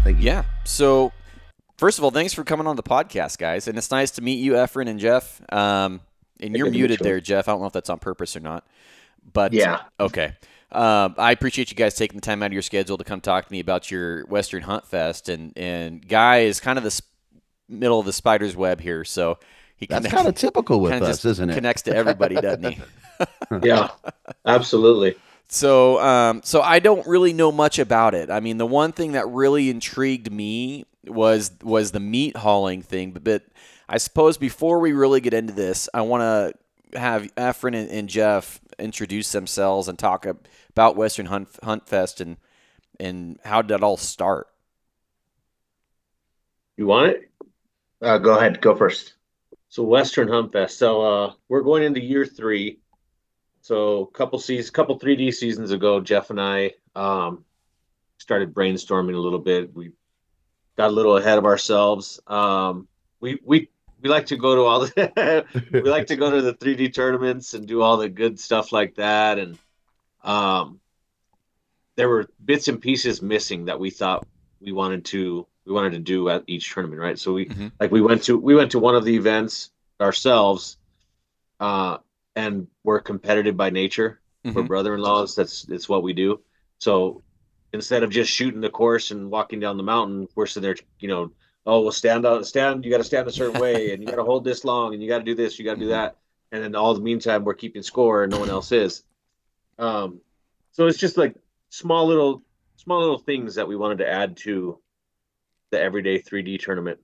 Thank you. Yeah. So, first of all, thanks for coming on the podcast, guys. And it's nice to meet you, Efren and Jeff. And you're Good to meet muted you. there, Jeff. I don't know if that's on purpose or not. But, Yeah. okay. I appreciate you guys taking the time out of your schedule to come talk to me about your Western Hunt Fest. And Guy is kind of the middle of the spider's web here. So, That's kind of typical with kinda us, just isn't it? connects to everybody, doesn't he? Yeah, absolutely. So, I don't really know much about it. I mean, the one thing that really intrigued me was the meat hauling thing. But I suppose before we really get into this, I want to have Efren and Jeff introduce themselves and talk about Western Hunt Fest and how did that all start. You want it? Go ahead. Go first. So Western Hunt Fest. So we're going into year 3. So couple 3D seasons ago, Jeff and I started brainstorming a little bit. We got a little ahead of ourselves. We like to go to all the we like to go to the 3D tournaments and do all the good stuff like that. And there were bits and pieces missing that we thought we wanted to do at each tournament, right? So we went to one of the events ourselves, and we're competitive by nature. We're brother-in-laws. That's what we do. So instead of just shooting the course and walking down the mountain, we're sitting there, oh, we'll stand. You got to stand a certain way, and you got to hold this long, and you got to do this, you got to do that, and then all the meantime we're keeping score, and no one else is. So it's just like small little things that we wanted to add to the everyday 3D tournament.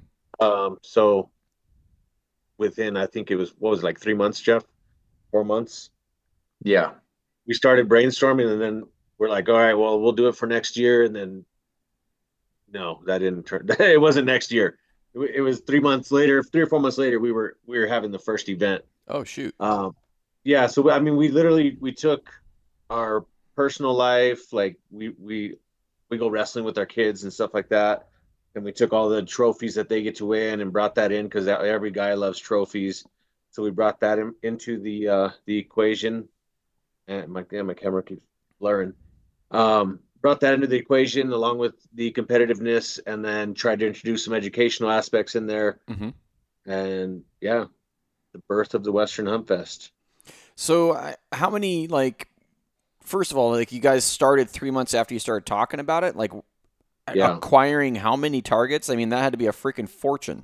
So within, I think it was, what was it, like 3 months, Jeff? 4 months? Yeah. We started brainstorming, and then we're like, all right, well, we'll do it for next year. And then, no, that didn't turn. It wasn't next year. It was 3 months later, 3 or 4 months later, we were having the first event. Oh, shoot. Yeah. So, I mean, we took our personal life, like we go wrestling with our kids and stuff like that. And we took all the trophies that they get to win and brought that in, because every guy loves trophies. So we brought that into the equation. And my camera keeps blurring. Brought that into the equation along with the competitiveness, and then tried to introduce some educational aspects in there. And yeah, the birth of the Western Hunt Fest. So how many, like, first of all, like, you guys started 3 months after you started talking about it, like, acquiring how many targets? I mean, that had to be a freaking fortune.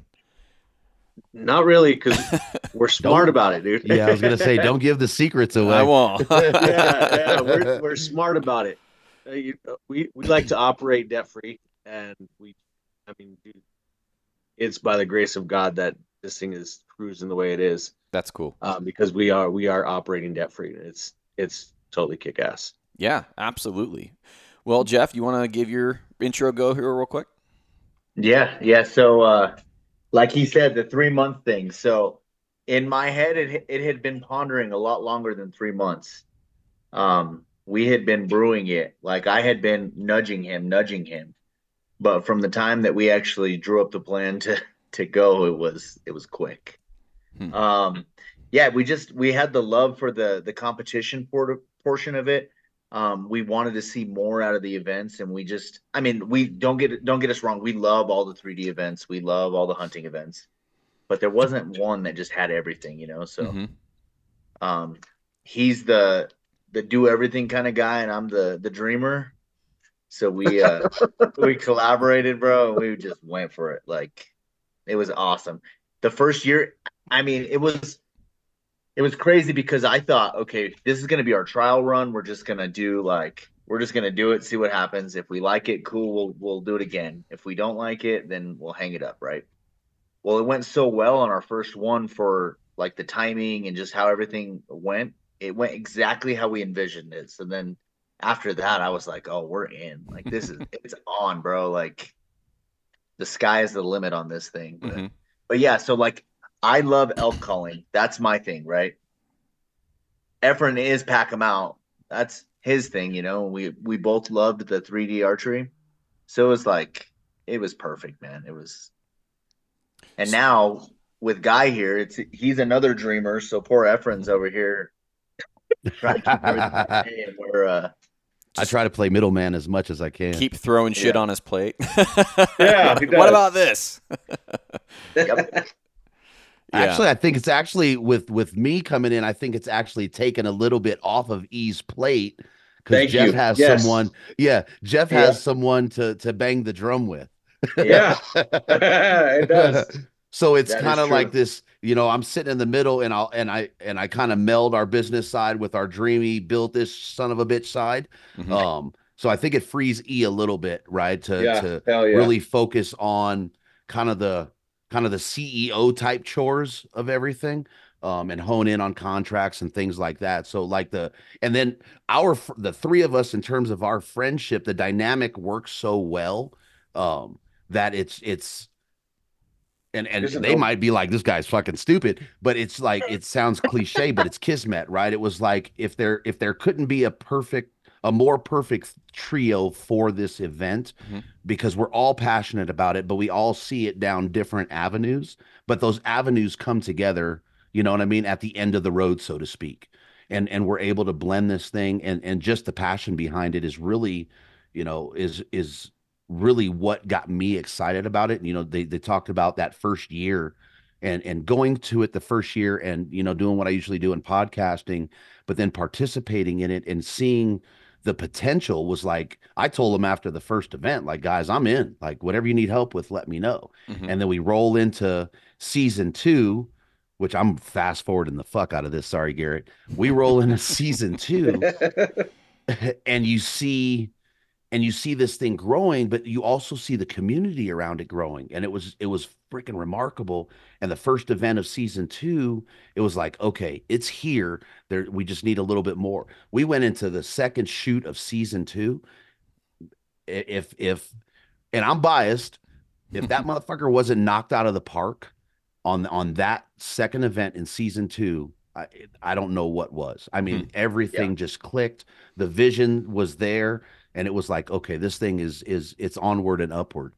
Not really, because we're smart about it, dude. Yeah, I was gonna say, don't give the secrets away. I won't. yeah, we're smart about it. We like to operate debt free, and dude, it's by the grace of God that this thing is cruising the way it is. That's cool. Because we are operating debt free. It's totally kick ass. Yeah, absolutely. Well, Jeff, you want to give your intro go here real quick? Yeah. So, like he said, the 3 month thing. So, in my head, it had been pondering a lot longer than 3 months. We had been brewing it. Like, I had been nudging him, but from the time that we actually drew up the plan to go, it was quick. Yeah, we had the love for the competition portion of it. We wanted to see more out of the events, and we don't get us wrong. We love all the 3D events. We love all the hunting events, but there wasn't one that just had everything, So, he's the do everything kind of guy, and I'm the dreamer. So we collaborated, bro. And we just went for it. Like, it was awesome. The first year, I mean, it was crazy, because I thought, okay, this is going to be our trial run. We're just going to do it, see what happens. If we like it, cool, we'll do it again. If we don't like it, then we'll hang it up, right? Well, it went so well on our first one for, like, the timing and just how everything went. It went exactly how we envisioned it. So then after that, I was like, oh, we're in. Like, it's on, bro. Like, the sky is the limit on this thing. But yeah, so, like, I love elk calling. That's my thing, right? Efren is pack 'em out. That's his thing, We both loved the 3D archery. So it was like, it was perfect, man. It was. And now with Guy here, he's another dreamer. So poor Efren's over here trying to keep everything. And I try to play middleman as much as I can. Keep throwing shit on his plate. Yeah. What about this? Yep. Actually, I think it's actually with me coming in, I think it's actually taken a little bit off of E's plate because Jeff has someone. Yeah, Jeff has someone to bang the drum with. Yeah, it does. So it's kind of like this, I'm sitting in the middle and I kind of meld our business side with our dreamy build this son of a bitch side. So I think it frees E a little bit, right? To really focus on kind of the CEO type chores of everything. And hone in on contracts and things like that. So and then the three of us in terms of our friendship, the dynamic works so well that it's and they might be like, this guy's fucking stupid, but it's like, it sounds cliche, but it's kismet, right? It was like, if there couldn't be a more perfect trio for this event, because we're all passionate about it, but we all see it down different avenues, but those avenues come together, you know what I mean, at the end of the road, so to speak. And we're able to blend this thing, and just the passion behind it is really, is really what got me excited about it. They talked about that first year and going to it the first year and, doing what I usually do in podcasting, but then participating in it and seeing the potential was like, I told them after the first event, like, guys, I'm in, like, whatever you need help with, let me know. And then we roll into season 2, which I'm fast forwarding the fuck out of this. Sorry, Garrett. We roll into season 2 and you see this thing growing, but you also see the community around it growing. And it was freaking remarkable. And the first event of season 2, it was like, okay, it's here. We just need a little bit more. We went into the second shoot of season 2. If and I'm biased, if that motherfucker wasn't knocked out of the park on that second event in season 2, I don't know what was. I mean, everything just clicked. The vision was there. And it was like, okay, this thing it's onward and upward.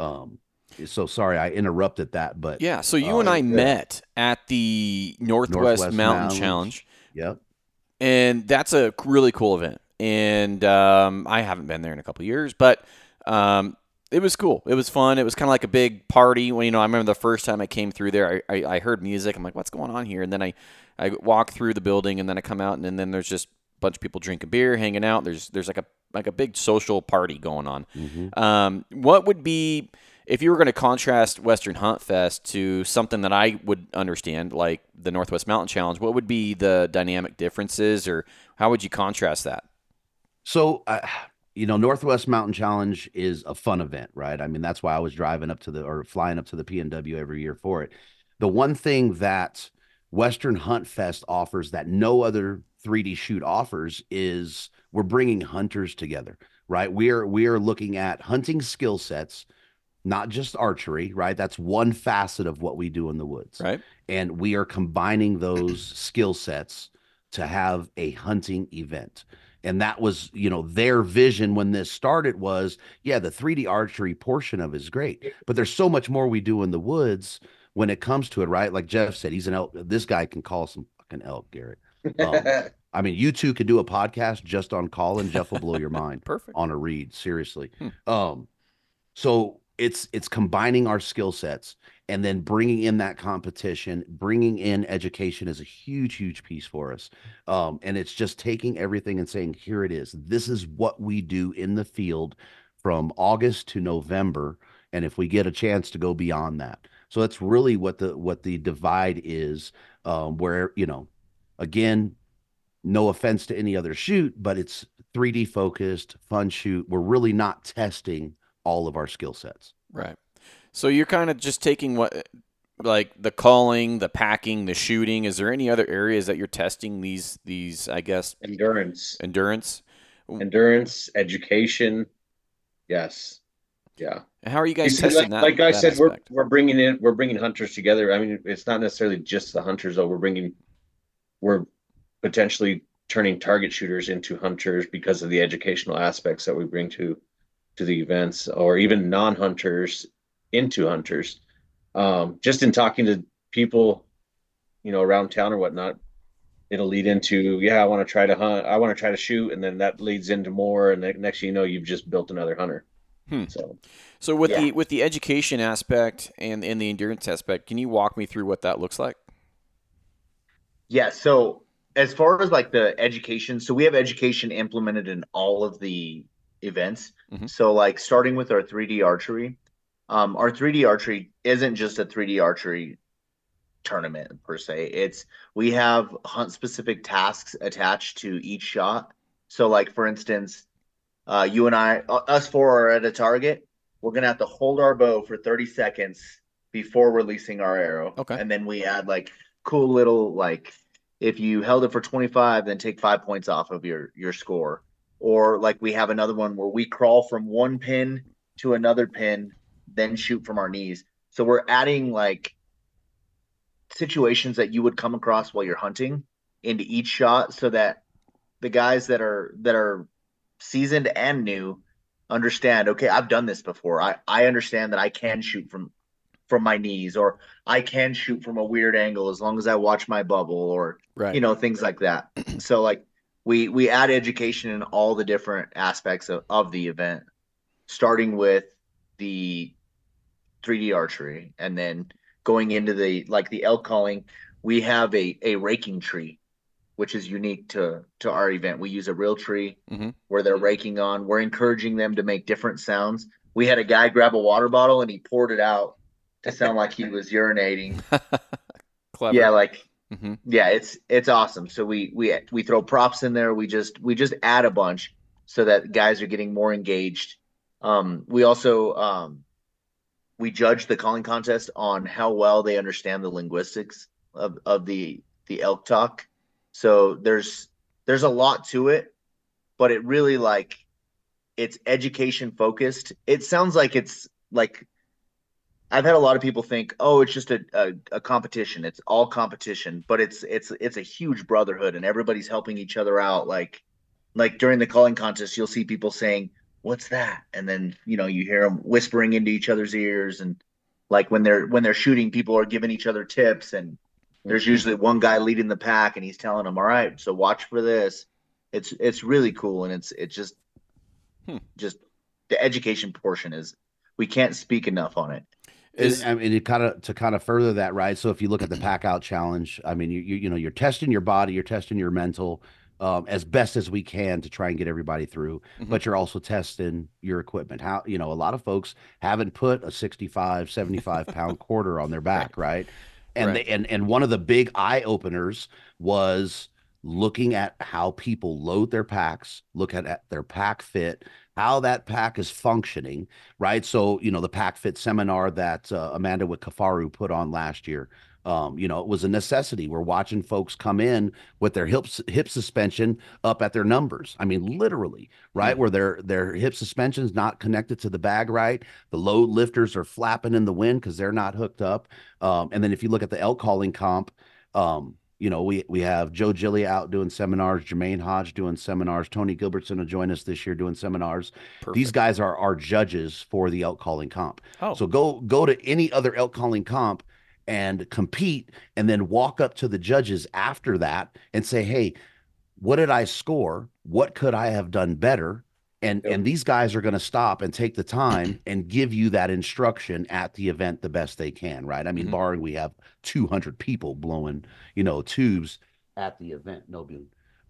So sorry, I interrupted that, but yeah. So you and I met at the Northwest Mountain Challenge. Yep. And that's a really cool event. And I haven't been there in a couple of years, but it was cool. It was fun. It was kind of like a big party. When, I remember the first time I came through there, I heard music. I'm like, what's going on here? And then I walk through the building, and then I come out, and then there's just a bunch of people drinking beer, hanging out. There's like a big social party going on. What would be, if you were going to contrast Western Hunt Fest to something that I would understand, like the Northwest Mountain Challenge, what would be the dynamic differences, or how would you contrast that? So, Northwest Mountain Challenge is a fun event, right? I mean, that's why I was flying up to the PNW every year for it. The one thing that Western Hunt Fest offers that no other 3D shoot offers is we're bringing hunters together, right? We are looking at hunting skill sets, not just archery, right? That's one facet of what we do in the woods, right? And we are combining those skill sets to have a hunting event. And that was, their vision when this started was, yeah, the 3D archery portion of it is great, but there's so much more we do in the woods when it comes to it, right? Like Jeff said, he's an elk. This guy can call some fucking elk, Garrett. I mean, you two could do a podcast just on call, and Jeff will blow your mind. Perfect. On a read, seriously. So it's combining our skill sets and then bringing in that competition, bringing in education is a huge, huge piece for us. And it's just taking everything and saying, here it is. This is what we do in the field from August to November. And if we get a chance to go beyond that. So that's really what the divide is, where, again, no offense to any other shoot, but it's 3D focused, fun shoot. We're really not testing all of our skill sets. Right. So you're kind of just taking like the calling, the packing, the shooting. Is there any other areas that you're testing these, I guess? Endurance, education. Yes. Yeah. And how are you guys testing that? Like I said, we're bringing hunters together. I mean, it's not necessarily just the hunters, though. We're potentially turning target shooters into hunters because of the educational aspects that we bring to the events, or even non-hunters into hunters. Just in talking to people, around town or whatnot, it'll lead into, yeah, I want to try to hunt, I want to try to shoot, and then that leads into more, and then next thing you know, you've just built another hunter. So So with Yeah. the education aspect and the endurance aspect, can you walk me through what that looks like? Yeah, so as far as like the education, so we have education implemented in all of the events. Mhm. So like starting with our 3D archery isn't just a 3D archery tournament per se. It's we have hunt specific tasks attached to each shot. So like for instance, you and I, us four are at a target. We're gonna have to hold our bow for 30 seconds before releasing our arrow, Okay. and then we add like cool little like if you held it for 25, then take 5 points off of your score. Or like we have another one where we crawl from one pin to another pin, then shoot from our knees. So we're adding like situations that you would come across while you're hunting into each shot so that the guys that are seasoned and new understand, okay, I've done this before. I understand that I can shoot from my knees, or I can shoot from a weird angle as long as I watch my bubble, or Right. things like that. So like we add education in all the different aspects of the event, starting with the 3D archery, and then going into the elk calling. We have a raking tree, which is unique to our event. We use a real tree Mm-hmm. where they're raking on. We're encouraging them to make different sounds. We had a guy grab a water bottle and he poured it out to sound like he was urinating. Clever. Yeah, like Mm-hmm. yeah, it's awesome. So we throw props in there. We just add a bunch so that guys are getting more engaged. We also we judge the calling contest on how well they understand the linguistics of the elk talk. So there's a lot to it, but it really like it's education focused. It sounds like it's like I've had a lot of people think, oh, it's just a competition. It's all competition, but it's a huge brotherhood, and everybody's helping each other out. Like during the calling contest, you'll see people saying, "What's that?" And then you hear them whispering into each other's ears, and like when they're shooting, people are giving each other tips, and there's usually one guy leading the pack, and he's telling them, "All right, so watch for this." It's really cool, and it's just the education portion is we can't speak enough on it. Is I mean, it kind of to kind of further that, right? So if you look at the pack out challenge, I mean, you're testing your body, you're testing your mental, as best as we can to try and get everybody through, Mhm. but you're also testing your equipment. How, a lot of folks haven't put a 65, 75 pound quarter on their back, right? And Right. they and one of the big eye openers was looking at how people load their packs, look at their pack fit, how that pack is functioning, right? So, the pack fit seminar that Amanda with Kafaru put on last year, it was a necessity. We're watching folks come in with their hip suspension up at their numbers. I mean, literally, right? Hmm. Where their hip suspension's not connected to the bag right. The load lifters are flapping in the wind because they're not hooked up. And then if you look at the elk calling comp, we have Joe Gilly out doing seminars, Jermaine Hodge doing seminars, Tony Gilbertson will join us this year doing seminars. These Perfect. guys are our judges for the elk calling comp. Oh. So go to any other elk calling comp and compete, and then walk up to the judges after that and say, "Hey, what did I score? What could I have done better?" And these guys are going to stop and take the time and give you that instruction at the event the best they can, right? I mean, Mhm. barring we have 200 people blowing, tubes at the event, no being.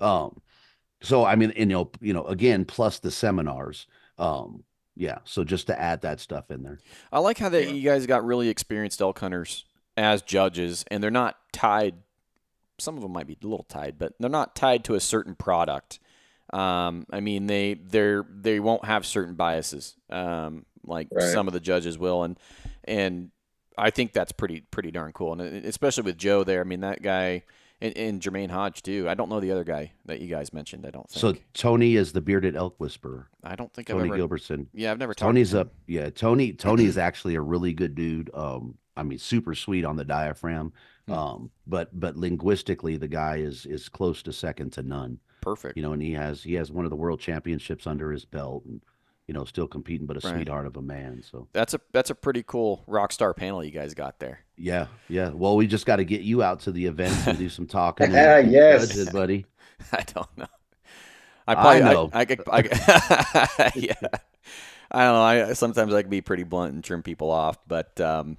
So I mean, and, again, plus the seminars. Yeah, so just to add that stuff in there. I like how that Yeah. you guys got really experienced elk hunters as judges, and they're not tied. Some of them might be a little tied, but they're not tied to a certain product. I mean, they won't have certain biases, like Right. some of the judges will, and I think that's pretty darn cool, and especially with Joe there. I mean, that guy and Jermaine Hodge too. I don't know the other guy that you guys mentioned. I don't So think. Tony is the bearded elk whisperer. I don't think Tony I've ever. Gilbertson. Yeah, I've never talked Tony's to a him. yeah, Tony is actually a really good dude. I mean, super sweet on the diaphragm. Hmm. But linguistically, the guy is close to second to none. Perfect. And he has one of the world championships under his belt, and still competing, but a Right. sweetheart of a man. So That's a pretty cool rock star panel you guys got there. yeah, yeah. Well, we just got to get you out to the events and do some talking and Yes. judge it, buddy. I don't know. I know. Yeah. I don't know. Sometimes I can be pretty blunt and trim people off, but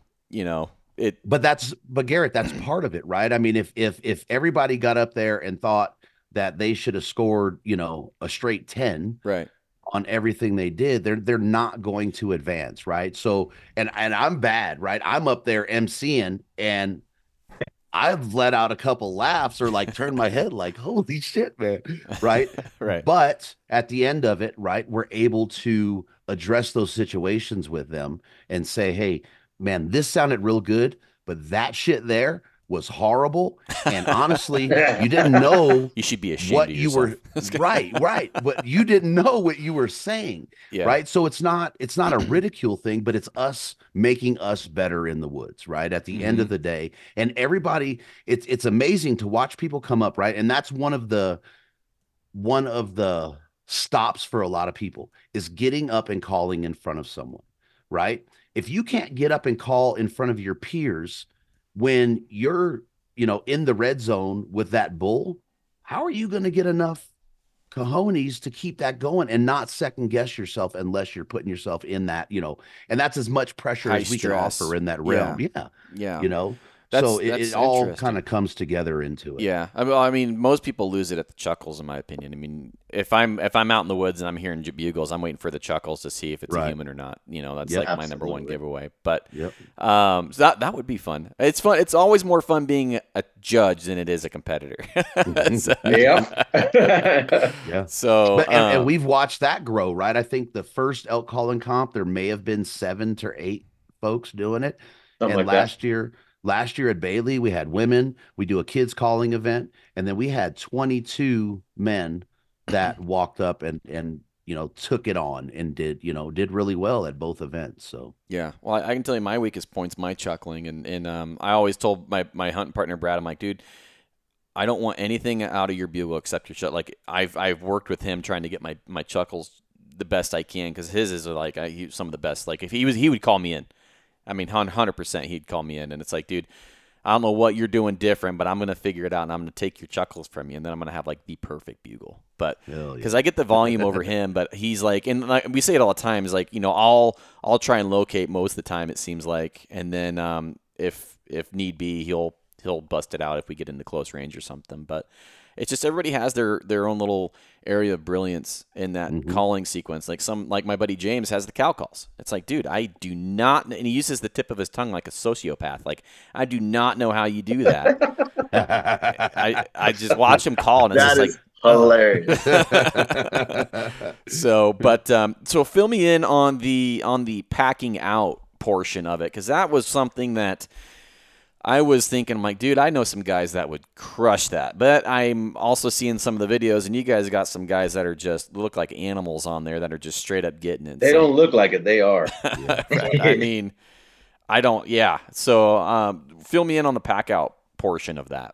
But Garrett, that's part of it, right? I mean, if everybody got up there and thought that they should have scored, a straight 10 right. on everything they did, they're not going to advance, right? So, and I'm bad, right? I'm up there emceeing, and I've let out a couple laughs or like turned my head like, holy shit, man, right? Right. But at the end of it, right, we're able to address those situations with them and say, hey, man, this sounded real good, but that shit there was horrible. And honestly, you didn't know You should be ashamed what of you yourself. were right. But you didn't know what you were saying. Yeah. Right. So it's not a ridicule thing, but it's us making us better in the woods, right? At the end of the day. And everybody, it's amazing to watch people come up, right? And that's one of the stops for a lot of people is getting up and calling in front of someone, right? If you can't get up and call in front of your peers when you're, in the red zone with that bull, how are you going to get enough cojones to keep that going and not second guess yourself unless you're putting yourself in that, and that's as much pressure High as we stress. can offer in that realm. Yeah. Yeah. So That's it all interesting. kind of comes together into it. Yeah, I mean, most people lose it at the chuckles, in my opinion. I mean, if I'm out in the woods and I'm hearing bugles, I'm waiting for the chuckles to see if it's a Right. human or not. That's Yep. like my number one Absolutely. giveaway. But Yep. so that would be fun. It's fun. It's always more fun being a judge than it is a competitor. So, Yeah. so But, and we've watched that grow, right? I think the first elk calling comp, there may have been 7 to 8 folks doing it. Something And like that. last year at Bailey, we had women. We do a kids calling event, and then we had 22 men that walked up and took it on and did really well at both events. So yeah, well, I can tell you my weakest point's my chuckling, and I always told my hunting partner Brad, I'm like, dude, I don't want anything out of your bugle except your chuckle. Like I've worked with him trying to get my chuckles the best I can because his is like some of the best. Like if he would call me in. I mean, 100% he'd call me in, and it's like, dude, I don't know what you're doing different, but I'm going to figure it out, and I'm going to take your chuckles from you, and then I'm going to have, like, the perfect bugle. But Hell yeah. because I get the volume over him, but he's like, and like, we say it all the time, is like, I'll try and locate most of the time, it seems like, and then if need be, he'll bust it out if we get into close range or something. But it's just everybody has their own little area of brilliance in that calling sequence. Like my buddy James has the cow calls. It's like, dude, I do not, and he uses the tip of his tongue like a sociopath. Like, I do not know how you do that. I just watch him call, and it's That just is like hilarious. so fill me in on the packing out portion of it, because that was something that I was thinking, I'm like, dude, I know some guys that would crush that. But I'm also seeing some of the videos, and you guys got some guys that are just look like animals on there that are just straight up getting it. They don't look like it. They are. Right. I mean, I don't. Yeah. So fill me in on the pack out portion of that.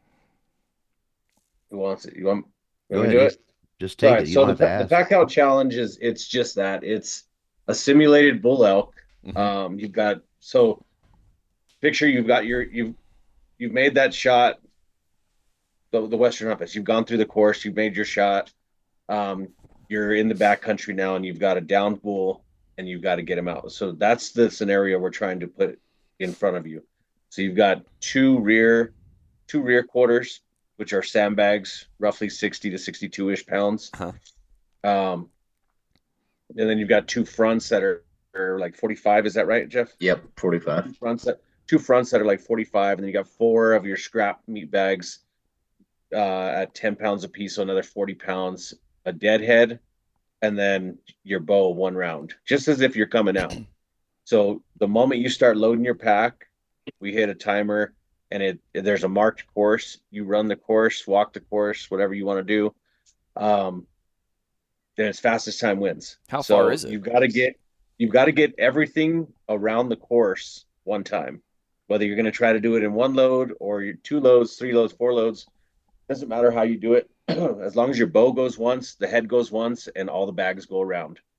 Who wants it? You want Go me to ahead. do it? Just take All right, it. You so don't have to the ask. pack out challenge it's just that. It's a simulated bull elk. Mhm. You've got picture you've made that shot, the Western Umpus. You've gone through the course, you've made your shot. You're in the backcountry now, and you've got a down bull, and you've got to get him out. So that's the scenario we're trying to put in front of you. So you've got two rear quarters, which are sandbags, roughly 60 to 62-ish pounds. Uh-huh. And then you've got two fronts that are like 45. Is that right, Jeff? Yep, 45. Two fronts that are like 45, and then you got 4 of your scrap meat bags at 10 pounds a piece, so another 40 pounds, a deadhead, and then your bow 1 round, just as if you're coming out. So the moment you start loading your pack, we hit a timer, and there's a marked course. You run the course, walk the course, whatever you want to do. Then as fastest time wins. How far is it? You've got to get everything around the course one time. Whether you're going to try to do it in 1 load or 2 loads, 3 loads, 4 loads, doesn't matter how you do it. As long as your bow goes once, the head goes once, and all the bags go around.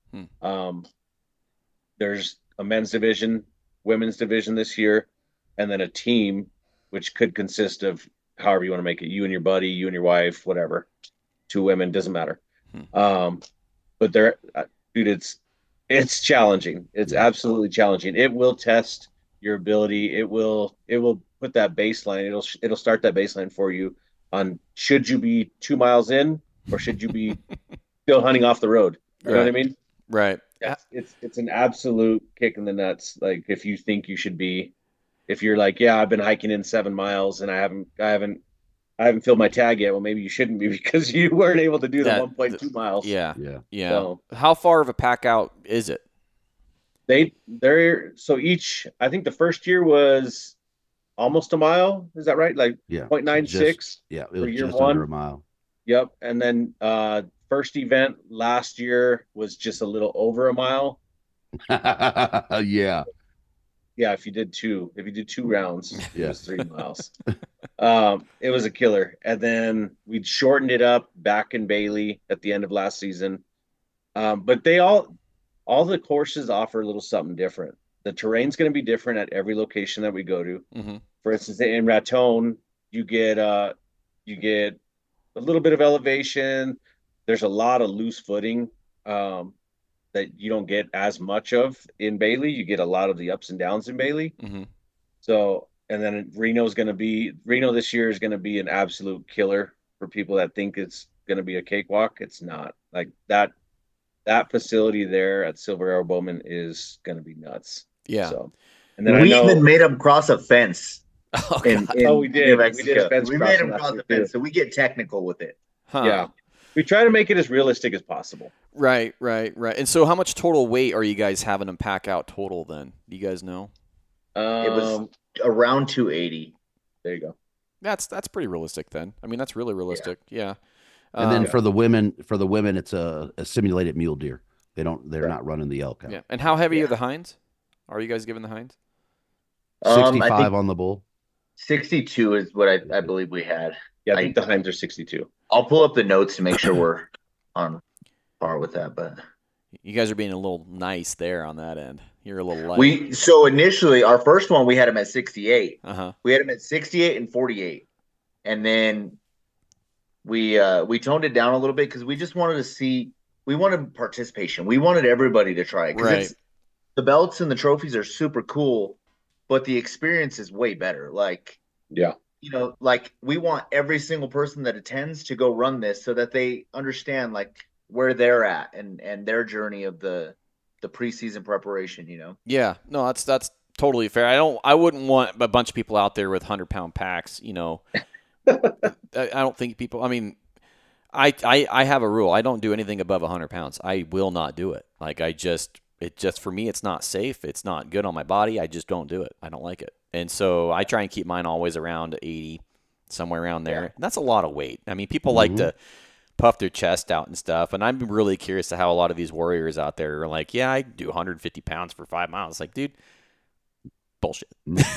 There's a men's division, women's division this year, and then a team, which could consist of however you want to make it, you and your buddy, you and your wife, whatever. 2 women, doesn't matter. But dude, it's challenging. It's absolutely challenging. It will test your ability. It will put that baseline. It'll start that baseline for you on should you be 2 miles in or should you be still hunting off the road. You know what I mean? Right. It's an absolute kick in the nuts. Like if you think you should be, if you're like, yeah, I've been hiking in 7 miles and I haven't filled my tag yet. Well, maybe you shouldn't be because you weren't able to do the 1.2 miles. Yeah. So, how far of a pack out is it? I think the first year was almost a mile. Is that right? Like 0.96. Yeah, it was just under a mile. Yep. And then first event last year was just a little over a mile. Yeah. Yeah, if you did 2 rounds, it was 3 miles. It was a killer. And then we'd shortened it up back in Bailey at the end of last season. But all the courses offer a little something different. The terrain's going to be different at every location that we go to. For instance, in Raton, you get a little bit of elevation. There's a lot of loose footing that you don't get as much of in Bailey. You get a lot of the ups and downs in Bailey. So, and then Reno this year is going to be an absolute killer for people that think it's going to be a cakewalk. It's not. Like that facility there at Silver Arrow Bowman is going to be nuts. Yeah. So, and then we even made them cross a fence. We did. We did a fence. We made them cross a fence, so we get technical with it. Yeah. We try to make it as realistic as possible. Right. And so how much total weight are you guys having them pack out total then? Do you guys know? It was around 280. There you go. That's pretty realistic then. I mean, that's really realistic. Yeah. And then for the women, it's a simulated mule deer. They're not running the elk out. Yeah. And how heavy are the hinds? Are you guys giving the hinds? 65 on the bull. 62 is what I believe we had. Yeah, I think the hinds are 62. I'll pull up the notes to make sure we're on par with that. But you guys are being a little nice there on that end. You're a little light. So initially, our first one we had them at 68. We had them at 68 and 48, and then we toned it down a little bit because we just wanted to see. We wanted participation. We wanted everybody to try it. Right. The belts and the trophies are super cool, but the experience is way better. Like, yeah. Like we want every single person that attends to go run this so that they understand like where they're at and their journey of the preseason preparation, Yeah, no, that's totally fair. I wouldn't want a bunch of people out there with 100-pound packs, I don't think people, I mean, I have a rule. I don't do anything above 100 pounds. I will not do it. Like for me, it's not safe. It's not good on my body. I just don't do it. I don't like it. And so I try and keep mine always around 80, somewhere around there. And that's a lot of weight. I mean, people like to puff their chest out and stuff. And I'm really curious to how a lot of these warriors out there are like, yeah, I do 150 pounds for 5 miles. Like, dude, bullshit.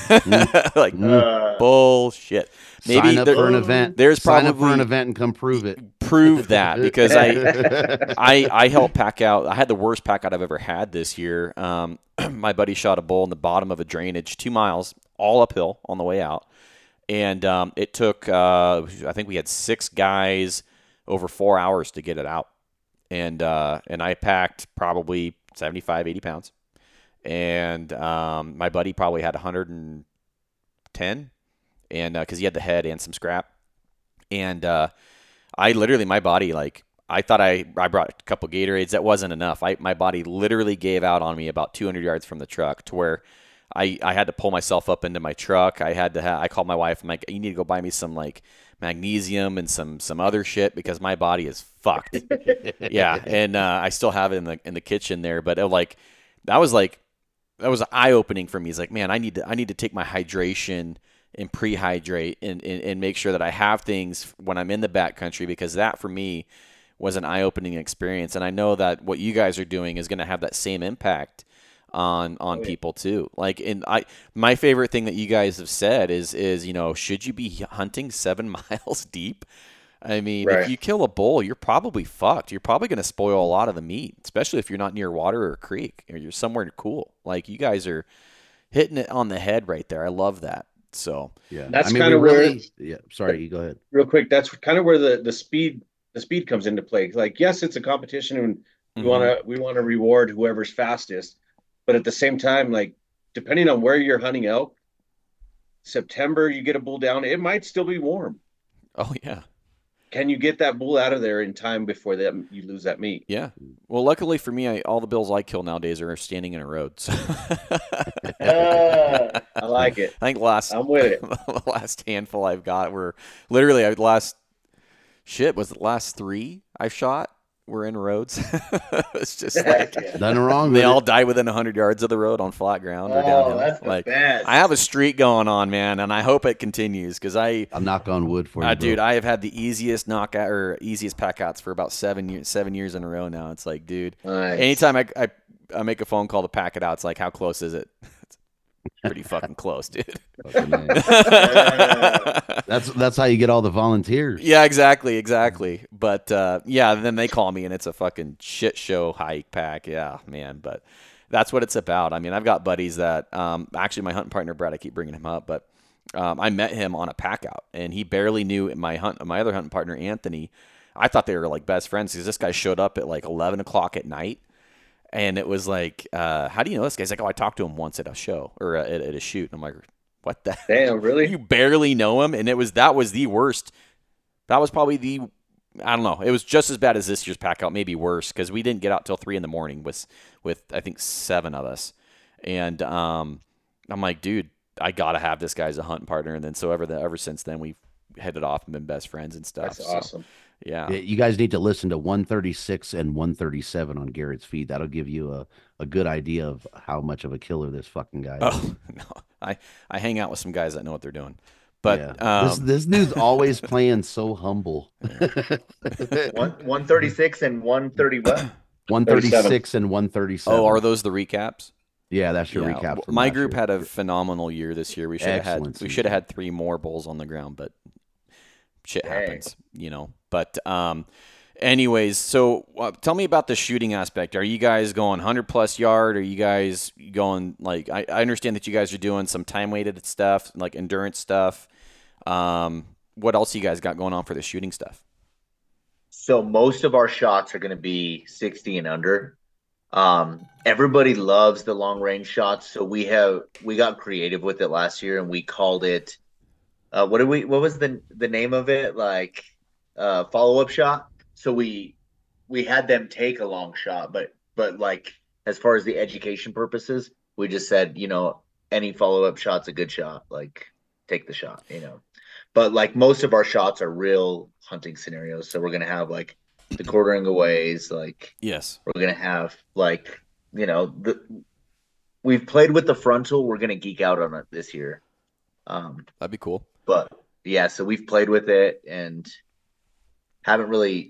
Bullshit. Maybe sign up for an event. Sign up for an event and come prove it. Prove that because I helped pack out. I had the worst pack out I've ever had this year. My buddy shot a bull in the bottom of a drainage, 2 miles, all uphill on the way out, and it took I think we had 6 guys over 4 hours to get it out, and I packed probably 75, 80 pounds. And my buddy probably had 110, and because he had the head and some scrap, and I literally, my body, like, I thought I brought a couple Gatorades. That wasn't enough. My body literally gave out on me about 200 yards from the truck to where I had to pull myself up into my truck. I called my wife. I'm like, you need to go buy me some like magnesium and some other shit because my body is fucked. Yeah, and I still have it in the kitchen there. But that was eye opening for me. It's like, man, I need to take my hydration and pre-hydrate and make sure that I have things when I'm in the backcountry, because that for me was an eye-opening experience. And I know that what you guys are doing is going to have that same impact on people too. Like, my favorite thing that you guys have said is should you be hunting 7 miles deep? I mean, Right. if you kill a bull, you're probably fucked. You're probably going to spoil a lot of the meat, especially if you're not near water or a creek or you're somewhere cool. Like you guys are hitting it on the head right there. I love that. So Yeah. That's I mean, kind we of where, really, yeah. Sorry, you go ahead. real quick, that's kind of where the speed comes into play. Like, yes, it's a competition, and we want to reward whoever's fastest, but at the same time, like depending on where you're hunting elk, September you get a bull down, it might still be warm. Oh yeah. Can you get that bull out of there in time before that you lose that meat? Yeah. Well, luckily for me, all the bills I kill nowadays are standing in a road. So I like it. I think I'm with it. the last handful I've got were literally was the last 3 I shot were in roads. It's just like Nothing wrong. they with all it. die within 100 yards of the road on flat ground or Oh, downhill. that's the Like best. I have a streak going on, man, and I hope it continues because I'll knock on wood for you, bro. dude, I have had the easiest knockout or easiest pack outs for about 7 years in a row now. It's like, dude, Nice. anytime I make a phone call to pack it out, it's like, how close is it? It's pretty fucking close, dude. Fucking A. That's how you get all the volunteers. Yeah, exactly. But yeah, then they call me and it's a fucking shit show hike pack. Yeah, man. But that's what it's about. I mean, I've got buddies that actually my hunting partner Brett, I keep bringing him up, but I met him on a pack out and he barely knew my other hunting partner Anthony. I thought they were like best friends because this guy showed up at like 11 o'clock at night. And it was like, how do you know this guy? He's like, oh, I talked to him once at a show or at a shoot. And I'm like, what the? Damn, really? You barely know him, and that was the worst. That was probably I don't know. It was just as bad as this year's pack out, maybe worse, because we didn't get out till 3 a.m. with I think 7 of us, and I'm like, dude, I gotta have this guy as a hunting partner, and then ever since then we've headed off and been best friends and stuff. That's awesome. Yeah. You guys need to listen to 136 and 137 on Garrett's feed. That'll give you a good idea of how much of a killer this fucking guy is. Oh no, I hang out with some guys that know what they're doing, but yeah. This dude's always playing so humble. 136 and 130 what? 136 and 137. Oh, are those the recaps? Yeah, that's your recap. From my last group year. had a phenomenal year this year. We should have had 3 more bulls on the ground, but shit happens, you know. But anyways, so tell me about the shooting aspect. Are you guys going 100+ yard? Are you guys going like I understand that you guys are doing some time weighted stuff, like endurance stuff. What else you guys got going on for the shooting stuff? So most of our shots are going to be 60 and under. Everybody loves the long range shots, so we got creative with it last year and we called it what was the name of it? Like follow-up shot. So we had them take a long shot, but like as far as the education purposes, we just said, you know, any follow-up shot's a good shot. Like take the shot, you know. But like most of our shots are real hunting scenarios. So we're gonna have like the quartering aways, like yes, we're gonna have like, you know, we've played with the frontal. We're gonna geek out on it this year. That'd be cool. But yeah, so we've played with it and haven't really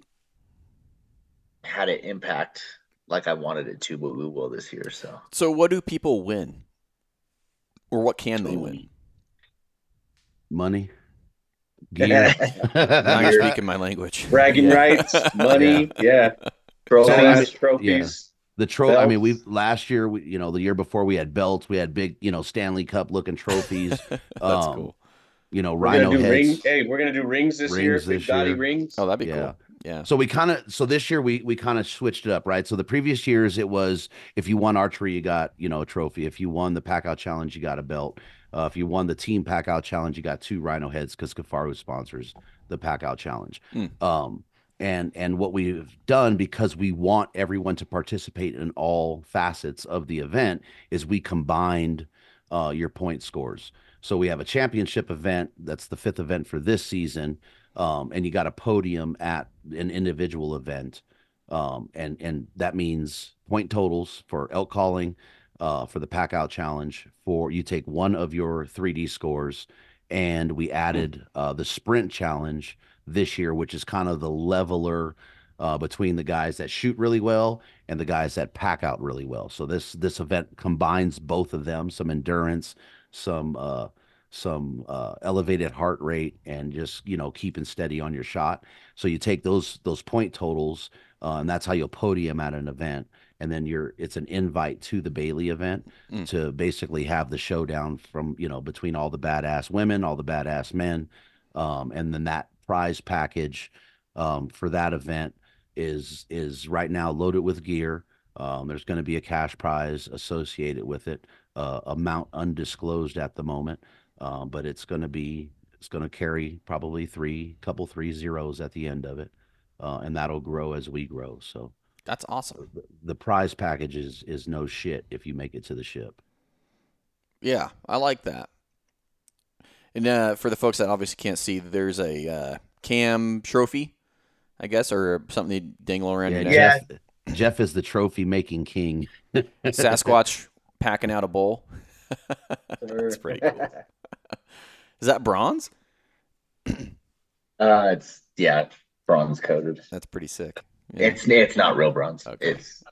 had it impact like I wanted it to, but we will this year. So what do people win, or what can they win? Money, gear. Now you're speaking my language. Bragging rights, money, trophies. Yeah. The trophy. I mean, last year, the year before, we had belts. We had big, Stanley Cup looking trophies. That's cool. Rhino heads. We're gonna do rings this year. Big Dottie rings. Oh, that'd be cool. Yeah. So this year we kind of switched it up, right? So the previous years it was if you won archery, you got, a trophy. If you won the pack out challenge, you got a belt. If you won the team pack out challenge, you got 2 Rhino heads because Kifaru sponsors the pack out challenge. And what we've done, because we want everyone to participate in all facets of the event, is we combined your point scores. So we have a championship event. That's the 5th event for this season. And you got a podium at an individual event. And that means point totals for elk calling, for the pack out challenge, you take one of your 3D scores. And we added the sprint challenge this year, which is kind of the leveler between the guys that shoot really well and the guys that pack out really well. So this event combines both of them, some endurance, some elevated heart rate and just keeping steady on your shot. So you take those point totals, and that's how you'll podium at an event. And then it's an invite to the Bailey event to basically have the showdown from between all the badass women, all the badass men, and then that prize package for that event is right now loaded with gear. There's going to be a cash prize associated with it, amount undisclosed at the moment, but it's going to carry probably couple 3 zeros at the end of it, and that'll grow as we grow. So that's awesome. The prize package is no shit if you make it to the ship. Yeah, I like that. And for the folks that obviously can't see, there's a cam trophy, I guess, or something you dangle around your neck. Jeff is the trophy making king. Sasquatch packing out a bowl. That's pretty cool. Is that bronze? It's bronze coated. That's pretty sick. Yeah. It's not real bronze. Okay. It's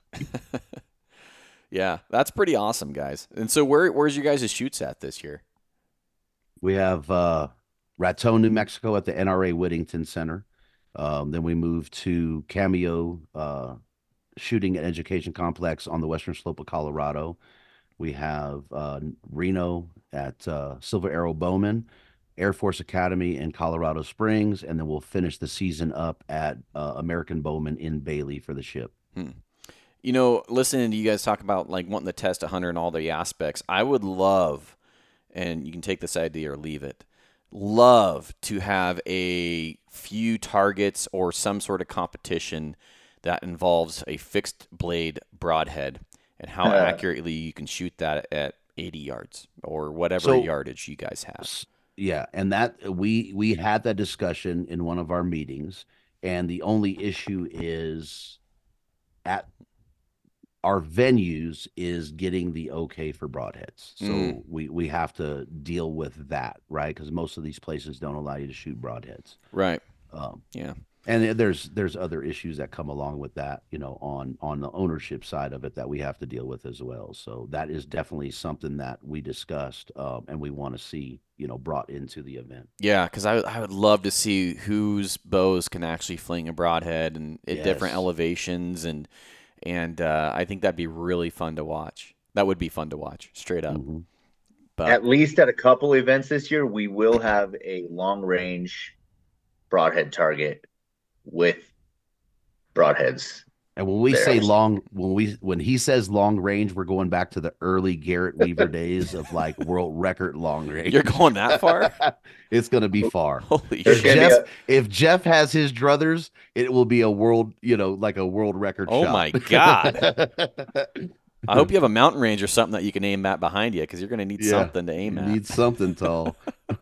yeah, that's pretty awesome, guys. And so where's your guys' shoots at this year? We have Raton, New Mexico at the NRA Whittington Center. Then we moved to Cameo Shooting and Education Complex on the western slope of Colorado. We have Reno at Silver Arrow Bowman, Air Force Academy in Colorado Springs, and then we'll finish the season up at American Bowman in Bailey for the ship. Listening to you guys talk about like wanting to test a hunter and all the aspects, I would love, and you can take this idea or leave it, love to have a few targets or some sort of competition that involves a fixed blade broadhead and how accurately you can shoot that at 80 yards or whatever yardage you guys have. Yeah, and that we had that discussion in one of our meetings, and the only issue is at our venues is getting the okay for broadheads. So we have to deal with that, right? Because most of these places don't allow you to shoot broadheads. Right. Yeah. And there's other issues that come along with that, on the ownership side of it that we have to deal with as well. So that is definitely something that we discussed, and we want to see, brought into the event. Yeah, because I would love to see whose bows can actually fling a broadhead and at different elevations, and I think that'd be really fun to watch. That would be fun to watch, straight up. Mm-hmm. But at least at a couple events this year, we will have a long range broadhead target with broadheads. And when we say when he says long range, we're going back to the early Garrett Weaver days of like world record long range. You're going that far? It's going to be far. Holy shit. If Jeff has his druthers, it will be a world, like a world record shot. Oh my God. I hope you have a mountain range or something that you can aim at behind you, because you're going to need something to aim at. Need something tall.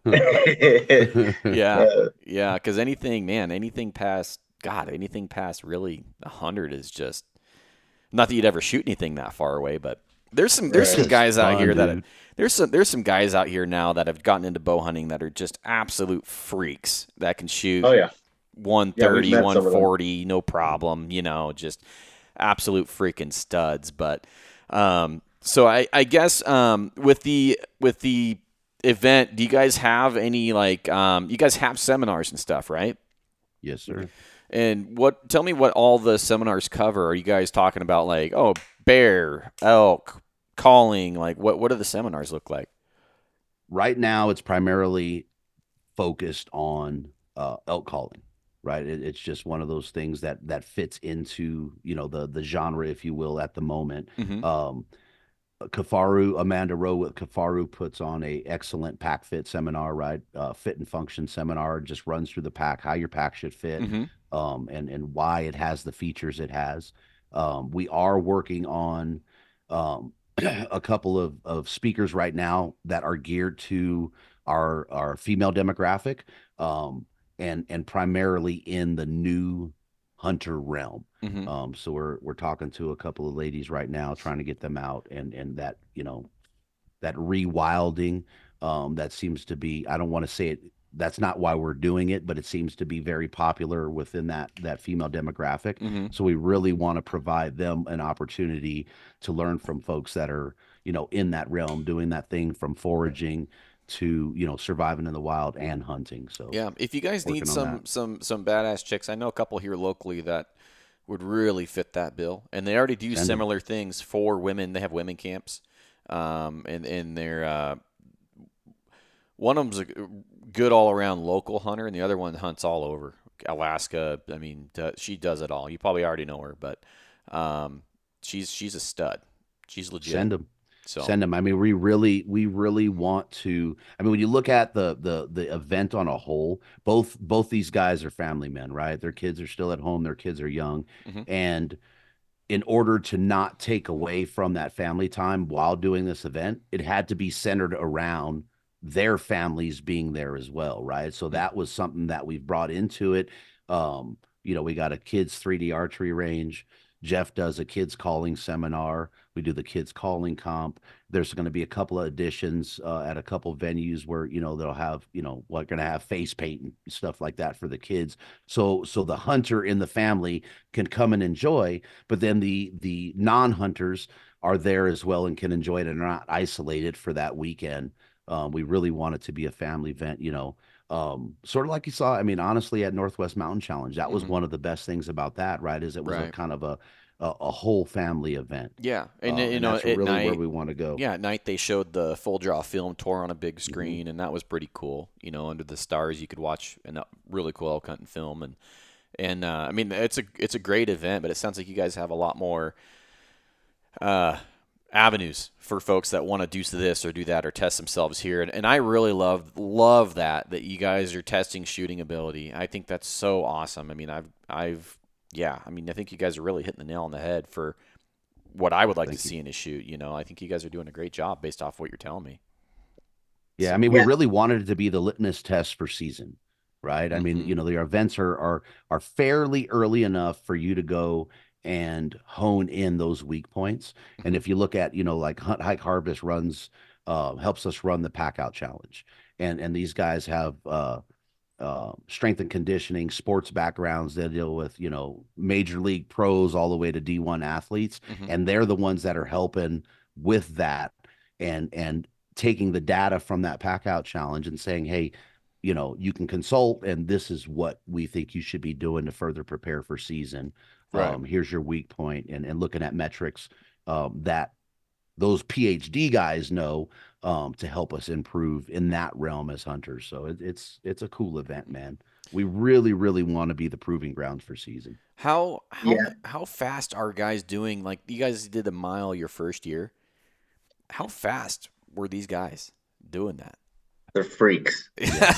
Yeah, because anything past really 100 is just, not that you'd ever shoot anything that far away, but there's some guys out here there's some guys out here now that have gotten into bow hunting that are just absolute freaks that can shoot 130, 140, no problem, just absolute freaking studs. But so I guess with the event, do you guys have any you guys have seminars and stuff, right? Yes, sir. And tell me what all the seminars cover. Are you guys talking about bear, elk, calling? What do the seminars look like? Right now, it's primarily focused on elk calling. Right. It's just one of those things that fits into, the genre, if you will, at the moment. Mm-hmm. Kafaru, Amanda Rowe with Kafaru puts on a excellent pack fit seminar, right? Fit and function seminar, just runs through the pack, how your pack should fit, and why it has the features it has. We are working on a couple of speakers right now that are geared to our female demographic. And primarily in the new hunter realm. Mm-hmm. So we're talking to a couple of ladies right now, trying to get them out, and that, that rewilding, that seems to be, I don't want to say it, that's not why we're doing it, but it seems to be very popular within that female demographic. Mm-hmm. So we really want to provide them an opportunity to learn from folks that are, in that realm, doing that thing from foraging to, surviving in the wild and hunting. So Yeah, if you guys need working on some badass chicks, I know a couple here locally that would really fit that bill, and they already do Send 'em. similar things for women. They have women camps, and they're one of them's a good all around local hunter, and the other one hunts all over Alaska. I mean, she does it all. You probably already know her, but she's a stud. She's legit. Send them. So Send them. I mean, we really want to. I mean, when you look at the event on a whole, both these guys are family men, right? Their kids are still at home. Their kids are young, Mhm. and in order to not take away from that family time while doing this event, it had to be centered around their families being there as well, right? So that was something that we've brought into it. We got a kids 3D archery range. Jeff does a kids calling seminar. We do the kids calling comp. There's going to be a couple of additions at a couple of venues where they'll have we're going to have face paint and stuff like that for the kids. So the hunter in the family can come and enjoy, but then the non-hunters are there as well and can enjoy it and are not isolated for that weekend. We really want it to be a family event, sort of like you saw. I mean, honestly, at Northwest Mountain Challenge, that was one of the best things about that, right? Is it was a Right. kind of a whole family event. Yeah, and That's at really night, where we want to go. yeah, at night they showed the full draw film tour on a big screen, and that was pretty cool. Under the stars, you could watch a really cool elk hunting film, and I mean it's a great event, but it sounds like you guys have a lot more avenues for folks that want to do this or do that or test themselves here, and I really love that you guys are testing shooting ability. I think that's so awesome. I mean, I think you guys are really hitting the nail on the head for what I would like to see in a shoot. I think you guys are doing a great job based off what you're telling me. Yeah, I mean, we really wanted it to be the litmus test for season, right? I mean, Mhm. the events are fairly early enough for you to go and hone in those weak points. And if you look at, like Hunt Hike Harvest runs, helps us run the Pack Out Challenge, and these guys have strength and conditioning, sports backgrounds. They deal with, major league pros all the way to D1 athletes, Mhm. and they're the ones that are helping with that and taking the data from that Pack Out Challenge and saying, hey, you can consult, and this is what we think you should be doing to further prepare for season. Right. Here's your weak point, and looking at metrics that those PhD guys know to help us improve in that realm as hunters. So it's a cool event, man. We really, really want to be the proving grounds for season. How Yeah. how fast are guys doing? Like you guys did a mile your first year. How fast were these guys doing that? They're freaks. Yeah,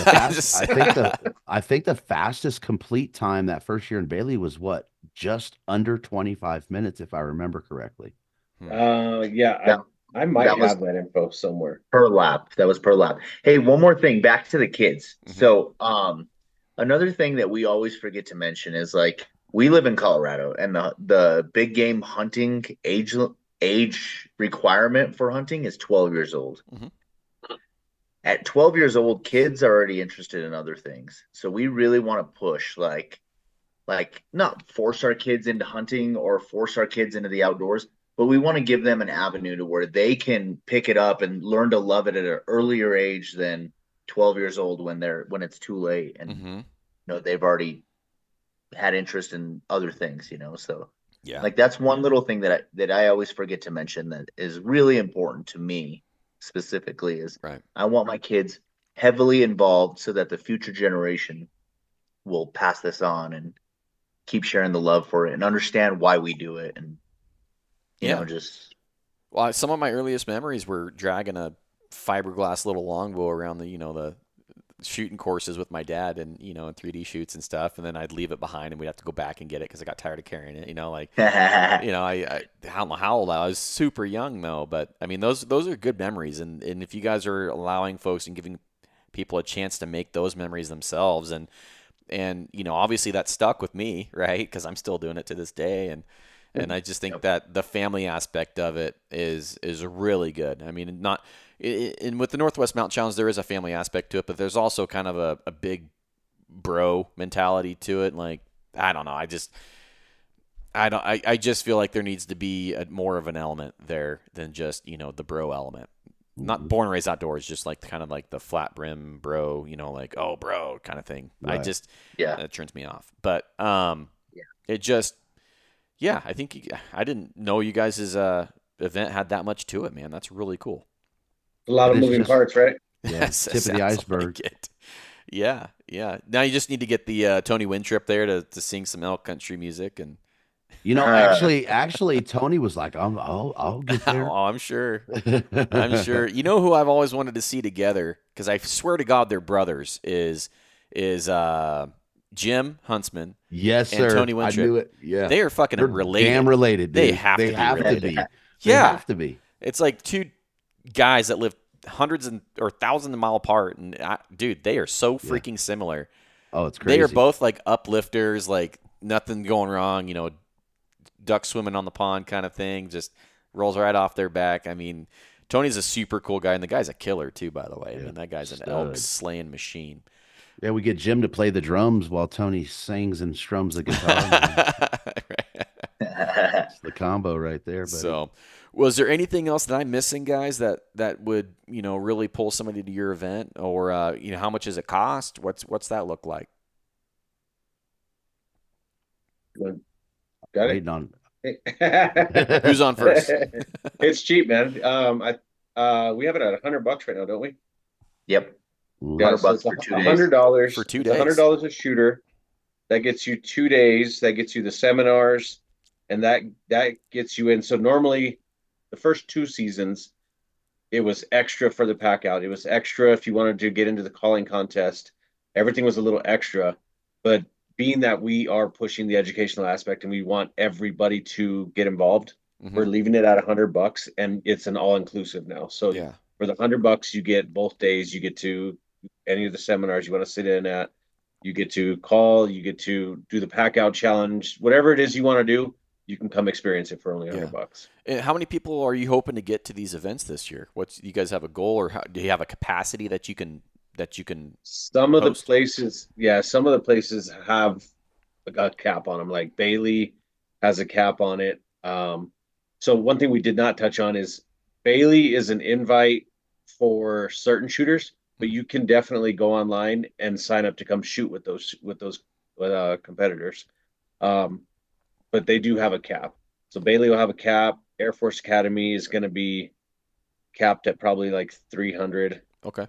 I think the fastest complete time that first year in Bailey was what, just under 25 minutes, if I remember correctly. Yeah, I might that was- have that info somewhere. Per lap. That was per lap. Hey, one more thing, back to the kids. Mhm. So, another thing that we always forget to mention is like we live in Colorado, and the big game hunting age requirement for hunting is 12 years old. Mhm. At 12 years old, kids are already interested in other things. So we really want to push like not force our kids into hunting or force our kids into the outdoors, but we want to give them an avenue to where they can pick it up and learn to love it at an earlier age than 12 years old when it's too late and Mhm. they've already had interest in other things, so Yeah. like that's one little thing that I always forget to mention that is really important to me specifically is Right. I want my kids heavily involved so that the future generation will pass this on and keep sharing the love for it and understand why we do it and just Well, some of my earliest memories were dragging a fiberglass little longbow around the shooting courses with my dad and in 3D shoots and stuff, and then I'd leave it behind and we'd have to go back and get it because I got tired of carrying it. I don't know how old I was. Super young though, but I mean those are good memories, and if you guys are allowing folks and giving people a chance to make those memories themselves, and obviously that stuck with me, right? Because I'm still doing it to this day, and I just think that the family aspect of it is really good. I mean, and with the Northwest Mountain Challenge, there is a family aspect to it, but there's also kind of a big bro mentality to it. Like, I don't know. I just feel like there needs to be more of an element there than just, the bro element. not born and raised outdoors, just like kind of like the flat brim bro, like, oh bro kind of thing. Right. It turns me off. But it just, I think I didn't know you guys' event had that much to it, man. That's really cool. A lot of moving parts, right? Yeah, tip of the iceberg. Like yeah. Now you just need to get the Tony Wintrip there to sing some elk country music, and actually, Tony was like, I'll get there. Oh, I'm sure. I'm sure. You know who I've always wanted to see together, because I swear to God they're brothers, is Jim Huntsman. Yes, and sir. Tony Wintrip. I knew it. Yeah, they are fucking related. Damn related. Dude. They have to be related. They have to be. It's like two guys that live hundreds or thousands of miles apart, and dude, they are so freaking similar. Oh, it's crazy. They are both like uplifters, like nothing going wrong, duck swimming on the pond kind of thing, just rolls right off their back. I mean, Tony's a super cool guy, and the guy's a killer too, by the way. I mean, that guy's an elk slaying machine. Yeah, we get Jim to play the drums while Tony sings and strums the guitar. It's the combo right there. Buddy. So, was there anything else that I'm missing, guys, that would really pull somebody to your event, or how much does it cost? What's that look like? Got it. On. Who's on first? It's cheap, man. We have it at $100 right now, don't we? Yep. $100 for 2 days. $100 for 2 days. $100 a shooter. That gets you 2 days. That gets you the seminars, and that gets you in. So normally, the first 2 seasons, it was extra for the pack out. It was extra if you wanted to get into the calling contest. Everything was a little extra, but being that we are pushing the educational aspect and we want everybody to get involved, we're leaving it at $100, and it's an all-inclusive now. So for the $100, you get both days. You get to any of the seminars you want to sit in at. You get to call. You get to do the pack out challenge. Whatever it is you want to do, you can come experience it for only $100. And how many people are you hoping to get to these events this year? You guys have a goal, or do you have a capacity that you can? Some of the places have a cap on them. Like Bailey has a cap on it. So one thing we did not touch on is Bailey is an invite for certain shooters, but you can definitely go online and sign up to come shoot with those competitors. But they do have a cap. So Bailey will have a cap. Air Force Academy is going to be capped at probably like 300. Okay.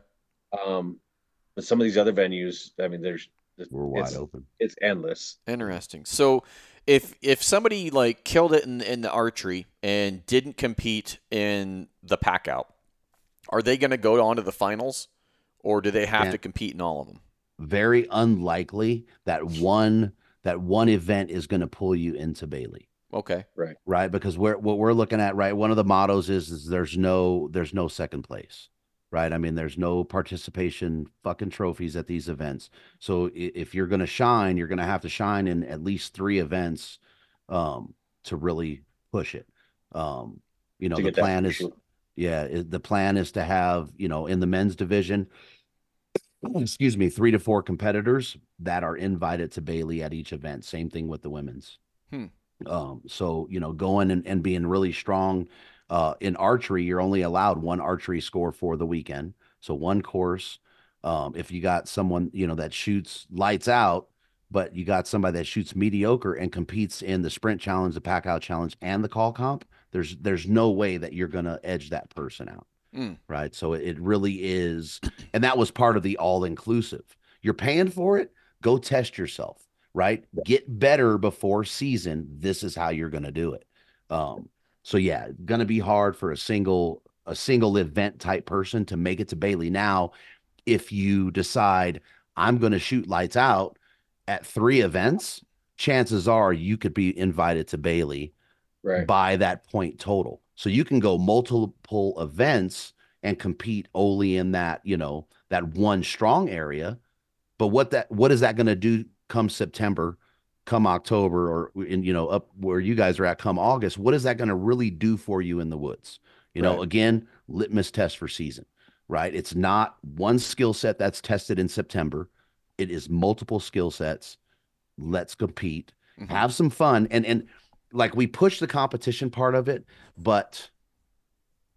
But some of these other venues, I mean, we're wide open. It's endless. Interesting. So if somebody like killed it in the archery and didn't compete in the pack out, are they going to go on to the finals, or do they have to compete in all of them? Very unlikely that one event is going to pull you into Bailey. Okay. Right. Because what we're looking at, right, one of the mottos is there's no second place. Right. I mean, there's no participation fucking trophies at these events. So if you're going to shine, you're going to have to shine in at least 3 events to really push it. The plan is, the plan is to have, in the men's division, 3 to 4 competitors that are invited to Bailey at each event. Same thing with the women's. So, going and being really strong. In archery, you're only allowed 1 archery score for the weekend. So 1 course. If you got someone, that shoots lights out, but you got somebody that shoots mediocre and competes in the sprint challenge, the pack out challenge, and the call comp, there's no way that you're going to edge that person out. Right. So it really is. And that was part of the all-inclusive. You're paying for it. Go test yourself. Right. Get better before season. This is how you're going to do it. So going to be hard for a single event type person to make it to Bailey. Now, if you decide I'm going to shoot lights out at 3 events, chances are you could be invited to Bailey by that point total. So you can go multiple events and compete only in that, that one strong area. But what is that going to do come September? Come October, or up where you guys are at come August? What is that going to really do for you in the woods? Again, litmus test for season, right? It's not one skill set that's tested in September. It is multiple skill sets. Let's compete, have some fun. And like we push the competition part of it, but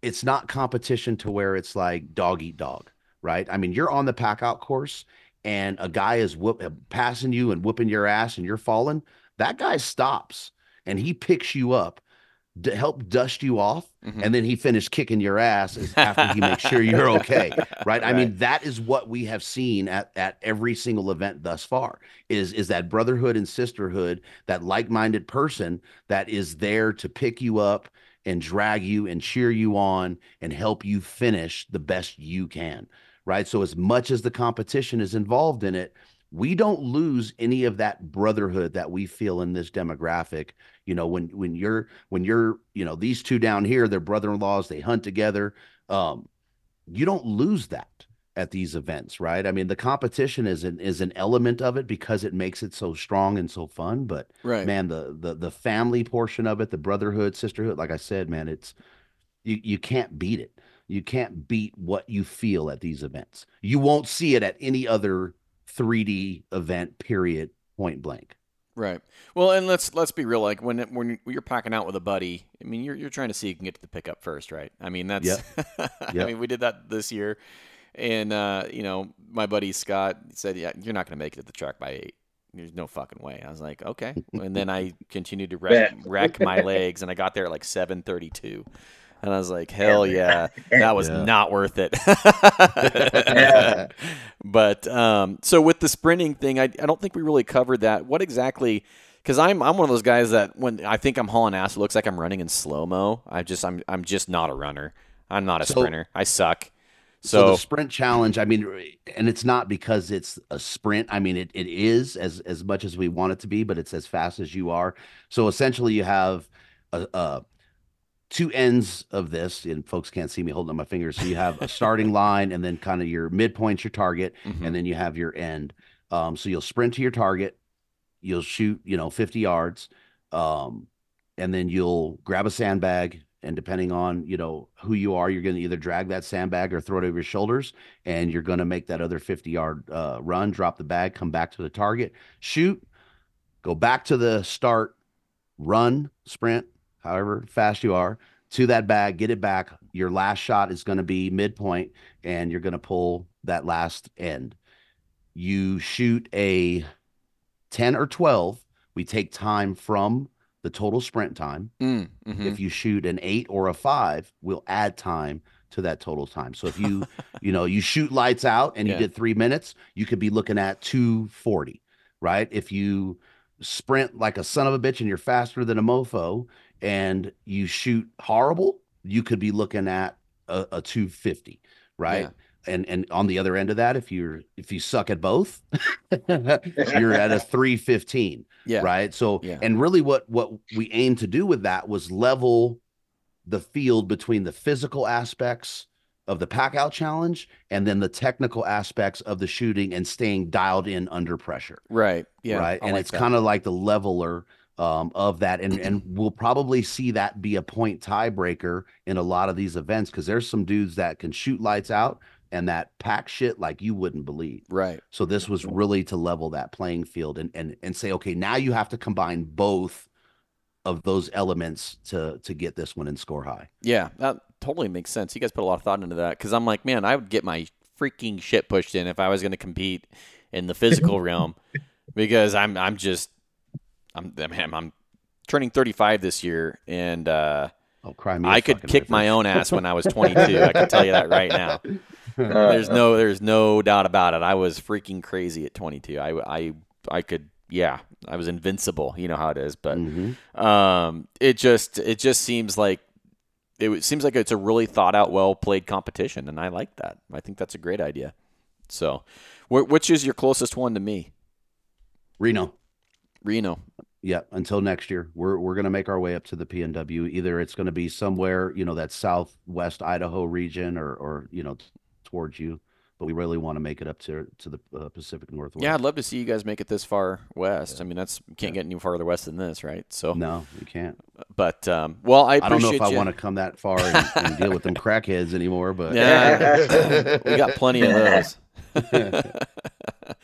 it's not competition to where it's like dog eat dog, right? I mean, you're on the pack out course and a guy is passing you and whooping your ass and you're falling. That guy stops and he picks you up to help dust you off, and then he finished kicking your ass after he makes sure you're okay, right? I mean, that is what we have seen at every single event thus far, is that brotherhood and sisterhood, that like-minded person that is there to pick you up and drag you and cheer you on and help you finish the best you can, right? So as much as the competition is involved in it, we don't lose any of that brotherhood that we feel in this demographic. You know, when you're, you know, these two down here, they're brother-in-laws, they hunt together. You don't lose that at these events, right? I mean, the competition is an element of it because it makes it so strong and so fun. But man, the family portion of it, the brotherhood, sisterhood, like I said, man, it's you can't beat it. You can't beat what you feel at these events. You won't see it at any other 3D event, period, point blank. Right. Well, and let's be real. Like when you're packing out with a buddy, I mean, you're trying to see who can get to the pickup first, right? I mean, that's. Yep. I mean, we did that this year, and you know, my buddy Scott said, "Yeah, you're not going to make it to the track by 8. There's no fucking way." I was like, "Okay," and then I continued to wreck my legs, and I got there at like 7:32. And I was like, hell yeah, that was not worth it. But so with the sprinting thing, I don't think we really covered that. What exactly? Because I'm one of those guys that when I think I'm hauling ass, it looks like I'm running in slow-mo. I'm just not a runner. I'm not a sprinter. I suck. So the sprint challenge, I mean, and it's not because it's a sprint. I mean, it is as much as we want it to be, but it's as fast as you are. So essentially you have two ends of this, and folks can't see me holding up my fingers. So you have a starting line, and then kind of your midpoint's your target, and then you have your end. So you'll sprint to your target, you'll shoot, 50 yards, and then you'll grab a sandbag, and depending on, who you are, you're going to either drag that sandbag or throw it over your shoulders, and you're going to make that other 50-yard run, drop the bag, come back to the target, shoot, go back to the start, run, sprint, however fast you are, to that bag, get it back. Your last shot is going to be midpoint, and you're going to pull that last end. You shoot a 10 or 12. We take time from the total sprint time. If you shoot an 8 or a 5, we'll add time to that total time. So if you, you shoot lights out and you did 3 minutes, you could be looking at 2:40, right? If you sprint like a son of a bitch and you're faster than a mofo, and you shoot horrible, you could be looking at a 2:50, right? And on the other end of that, if you suck at both, you're at a 3:15, right? So, and really what we aim to do with that was level the field between the physical aspects of the pack out challenge and then the technical aspects of the shooting and staying dialed in under pressure. Right. Yeah. Right. And it's kind of like the leveler of that. And we'll probably see that be a point tiebreaker in a lot of these events, because there's some dudes that can shoot lights out and that pack shit like you wouldn't believe. Right. So this was really to level that playing field and say, okay, now you have to combine both of those elements to get this one and score high. Yeah, that totally makes sense. You guys put a lot of thought into that, because I'm like, man, I would get my freaking shit pushed in if I was going to compete in the physical realm, because I'm turning 35 this year, and I could kick my own ass when I was 22. I can tell you that right now. There's no doubt about it. I was freaking crazy at 22. I could. Yeah, I was invincible. You know how it is, but it just seems like it's a really thought out, well played competition, and I like that. I think that's a great idea. So, which is your closest one to me? Reno. Yeah, until next year, we're going to make our way up to the PNW. Either it's going to be somewhere, that southwest Idaho region, or towards you. But we really want to make it up to the Pacific Northwest. Yeah, I'd love to see you guys make it this far west. Yeah. I mean, can't get any farther west than this, right? So no, you can't. But well, I don't know if I want to come that far and deal with them crackheads anymore. But yeah, we got plenty of those.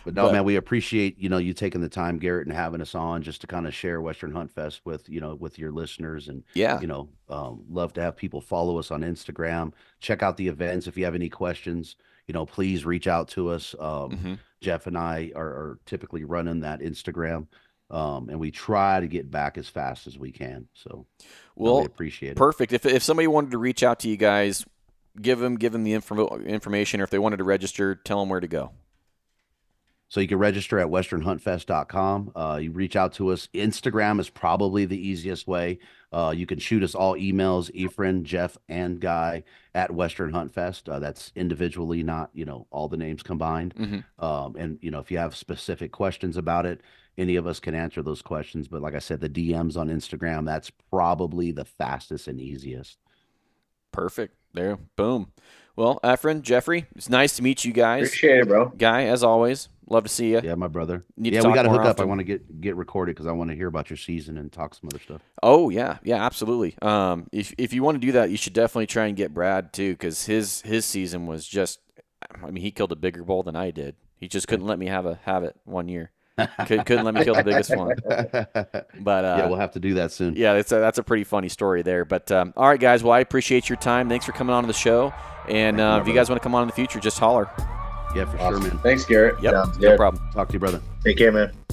But no, man, we appreciate, you taking the time, Garrett, and having us on just to kind of share Western Hunt Fest with, with your listeners. And, love to have people follow us on Instagram, check out the events. If you have any questions, please reach out to us. Jeff and I are typically running that Instagram. And we try to get back as fast as we can. So we appreciate it. Perfect. If somebody wanted to reach out to you guys, give them the information, or if they wanted to register, tell them where to go. So you can register at westernhuntfest.com. You reach out to us. Instagram is probably the easiest way. You can shoot us all emails, Ephraim, Jeff, and Guy at Western Hunt Fest. That's individually, not, all the names combined. And, if you have specific questions about it, any of us can answer those questions. But like I said, the DMs on Instagram, that's probably the fastest and easiest. Perfect. There. Boom. Well, Ephraim, Jeffrey, it's nice to meet you guys. Appreciate it, bro. Guy, as always, love to see you. Yeah, my brother. We got to hook up. I want to get recorded because I want to hear about your season and talk some other stuff. Oh, yeah. Yeah, absolutely. If you want to do that, you should definitely try and get Brad, too, because his season was just – he killed a bigger bull than I did. He just couldn't let me have it 1 year. Couldn't let me kill the biggest one. But we'll have to do that soon. Yeah, that's a pretty funny story there. But all right, guys. Well, I appreciate your time. Thanks for coming on to the show. And if you guys want to come on in the future, just holler. Yeah, for sure, man. Thanks, Garrett. Yep, no problem. Talk to you, brother. Take care, man.